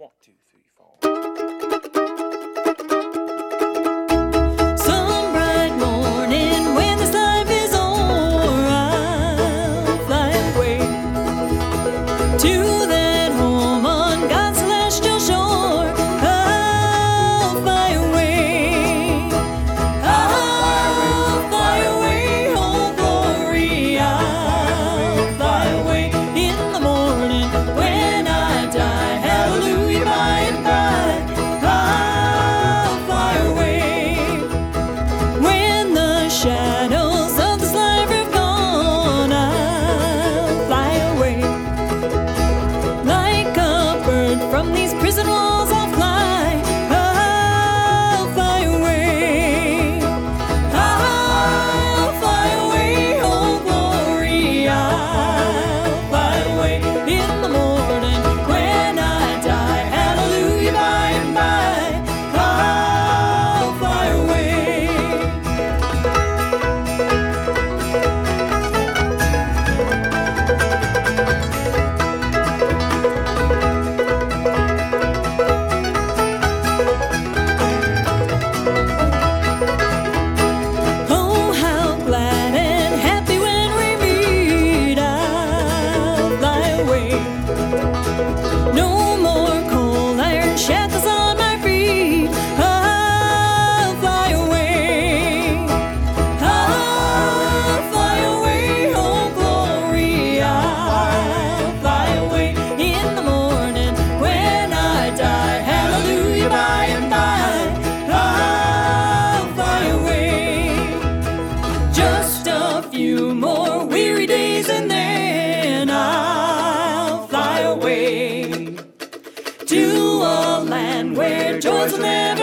1, 2, 3, 4. Some bright morning when this life is o'er, I'll fly away to that home on God's celestial shore. I'll fly away. I'll fly away, oh glory. I'll fly away in the morning when I die. Hallelujah, by and by. I'll fly away when the shadows of this life are gone. I'll fly away like a bird from these prison walls. I'll fly. I'll fly away. I'll fly away, oh glory. I'll fly away in the morning when I die. Hallelujah, by and by. I'll fly away. Oh, how glad and happy when we meet. I'll fly away. No more cold iron shackles on my feet. I'll fly away. I'll fly away, oh glory. I'll fly away in the morning when I die. Hallelujah, by and by. I'll fly away. Just a few more weary days and then I'll fly away to a land where joys will never